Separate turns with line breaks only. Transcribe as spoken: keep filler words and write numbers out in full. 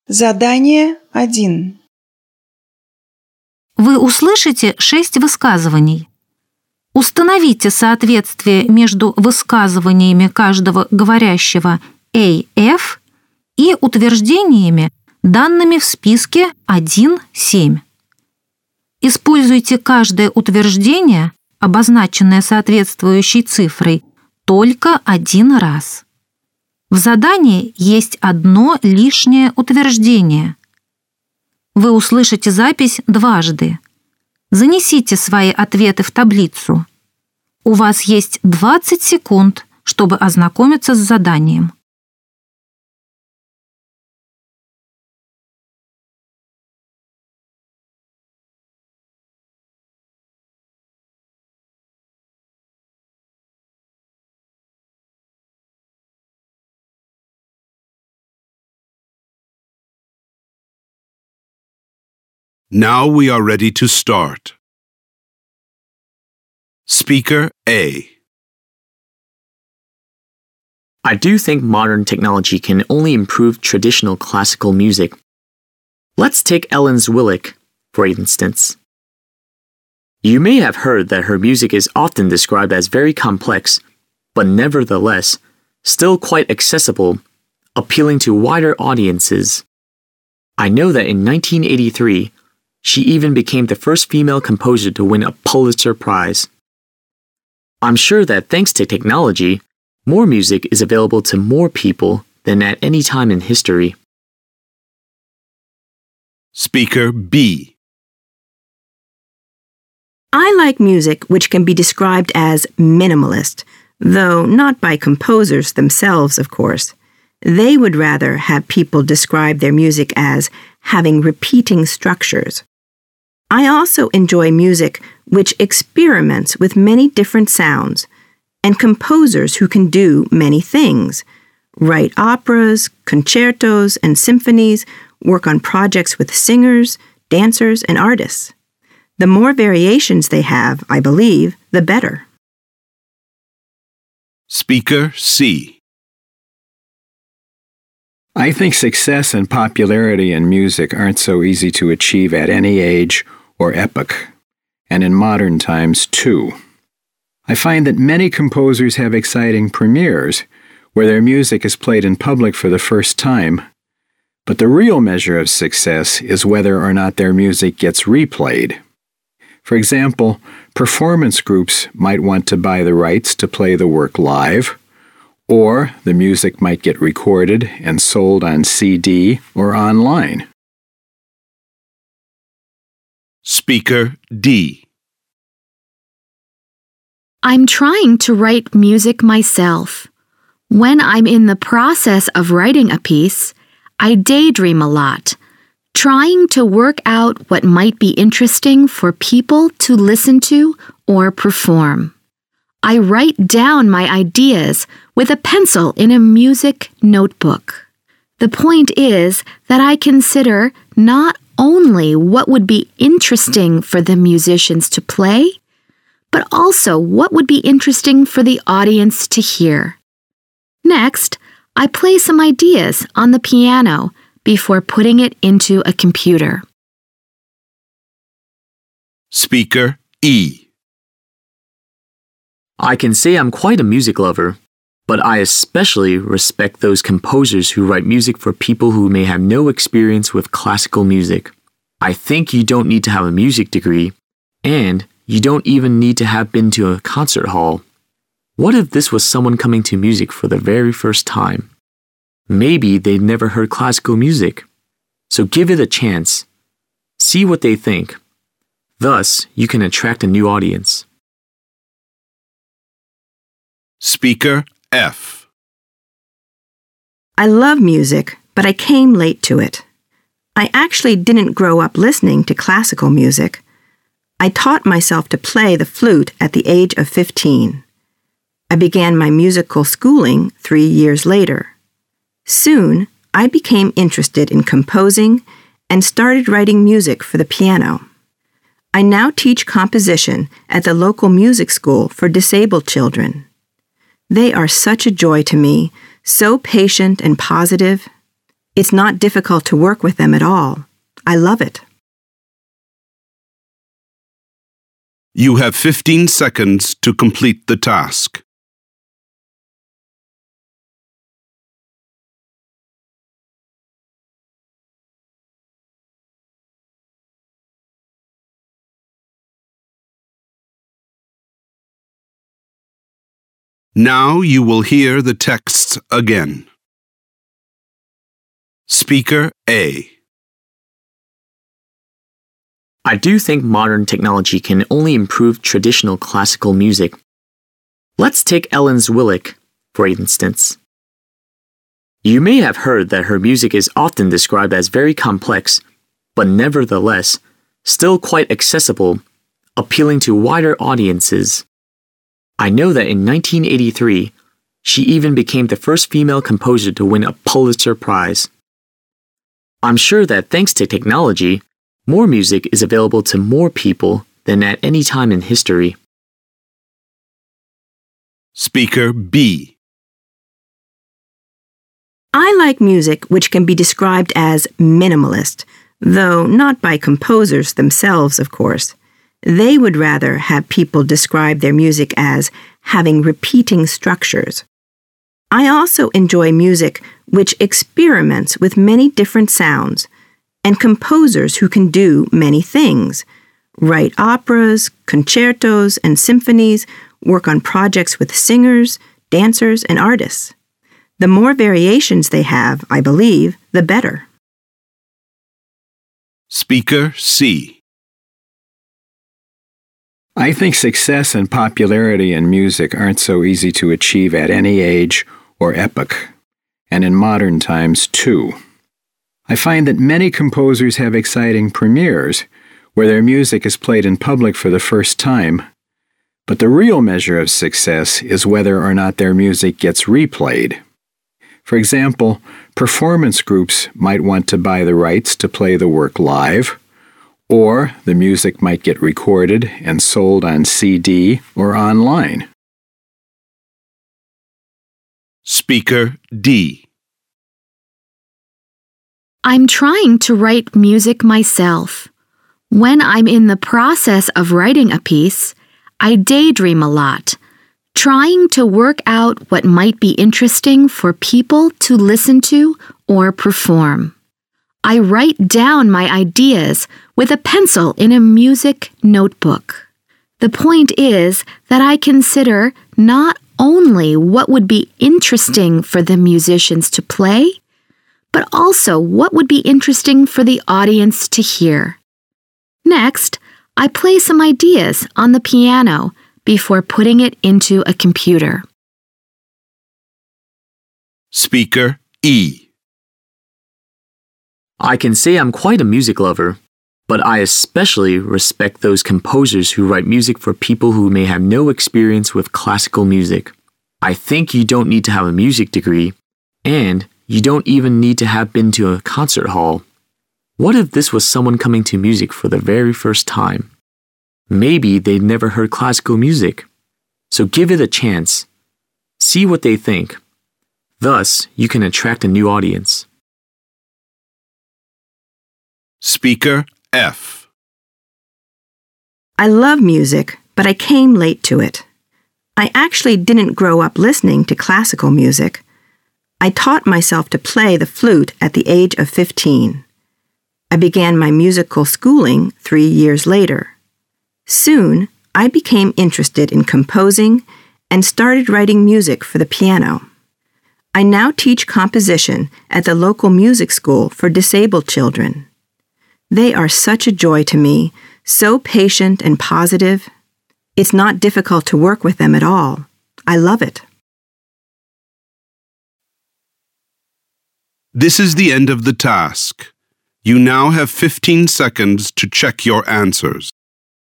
Задание один.
Вы услышите шесть высказываний. Установите соответствие между высказываниями каждого говорящего A F и утверждениями, данными в списке один семь. Используйте каждое утверждение, обозначенное соответствующей цифрой, только один раз. В задании есть одно лишнее утверждение. Вы услышите запись дважды. Занесите свои ответы в таблицу. У вас есть двадцать секунд, чтобы ознакомиться с заданием.
Now we are ready to start. Speaker A.
I do think modern technology can only improve traditional classical music. Let's take Ellen Zwillick, for instance. You may have heard that her music is often described as very complex, but nevertheless, still quite accessible, appealing to wider audiences. I know that in nineteen eighty-three, she even became the first female composer to win a Pulitzer Prize. I'm sure that thanks to technology, more music is available to more people than at any time in history.
Speaker B.
I like music which can be described as minimalist, though not by composers themselves, of course. They would rather have people describe their music as having repeating structures. I also enjoy music which experiments with many different sounds, and composers who can do many things, write operas, concertos, and symphonies, work on projects with singers, dancers, and artists. The more variations they have, I believe, the better.
Speaker C.
I think success and popularity in music aren't so easy to achieve at any age or epoch, and in modern times too. I find that many composers have exciting premieres, where their music is played in public for the first time, but the real measure of success is whether or not their music gets replayed. For example, performance groups might want to buy the rights to play the work live, or the music might get recorded and sold on C D or online.
Speaker D.
I'm trying to write music myself. When I'm in the process of writing a piece, I daydream a lot, trying to work out what might be interesting for people to listen to or perform. I write down my ideas with a pencil in a music notebook. The point is that I consider not only what would be interesting for the musicians to play, but also what would be interesting for the audience to hear. Next, I play some ideas on the piano before putting it into a computer.
Speaker E.
I can say I'm quite a music lover, but I especially respect those composers who write music for people who may have no experience with classical music. I think you don't need to have a music degree, and you don't even need to have been to a concert hall. What if this was someone coming to music for the very first time? Maybe they've never heard classical music. So give it a chance. See what they think. Thus, you can attract a new audience.
Speaker F.
I love music, but I came late to it. I actually didn't grow up listening to classical music. I taught myself to play the flute at the age of fifteen. I began my musical schooling three years later. Soon, I became interested in composing and started writing music for the piano. I now teach composition at the local music school for disabled children. They are such a joy to me, so patient and positive. It's not difficult to work with them at all. I love it.
You have fifteen seconds to complete the task. Now you will hear the texts again. Speaker A.
I do think modern technology can only improve traditional classical music. Let's take Ellen's Willick, for instance. You may have heard that her music is often described as very complex, but nevertheless, still quite accessible, appealing to wider audiences. I know that in nineteen eighty-three, she even became the first female composer to win a Pulitzer Prize. I'm sure that thanks to technology, more music is available to more people than at any time in history.
Speaker B.
I like music which can be described as minimalist, though not by composers themselves, of course. They would rather have people describe their music as having repeating structures. I also enjoy music which experiments with many different sounds, and composers who can do many things, write operas, concertos, and symphonies, work on projects with singers, dancers, and artists. The more variations they have, I believe, the better.
Speaker C.
I think success and popularity in music aren't so easy to achieve at any age or epoch, and in modern times, too. I find that many composers have exciting premieres, where their music is played in public for the first time, but the real measure of success is whether or not their music gets replayed. For example, performance groups might want to buy the rights to play the work live, or the music might get recorded and sold on C D or online.
Speaker D.
I'm trying to write music myself. When I'm in the process of writing a piece, I daydream a lot, trying to work out what might be interesting for people to listen to or perform. I write down my ideas with a pencil in a music notebook. The point is that I consider not only what would be interesting for the musicians to play, but also what would be interesting for the audience to hear. Next, I play some ideas on the piano before putting it into a computer.
Speaker E.
I can say I'm quite a music lover, but I especially respect those composers who write music for people who may have no experience with classical music. I think you don't need to have a music degree, and you don't even need to have been to a concert hall. What if this was someone coming to music for the very first time? Maybe they'd never heard classical music. So give it a chance. See what they think. Thus, you can attract a new audience.
Speaker F.
I love music, but I came late to it. I actually didn't grow up listening to classical music. I taught myself to play the flute at the age of fifteen. I began my musical schooling three years later. Soon, I became interested in composing and started writing music for the piano. I now teach composition at the local music school for disabled children. They are such a joy to me, so patient and positive. It's not difficult to work with them at all. I love it.
This is the end of the task. You now have fifteen seconds to check your answers.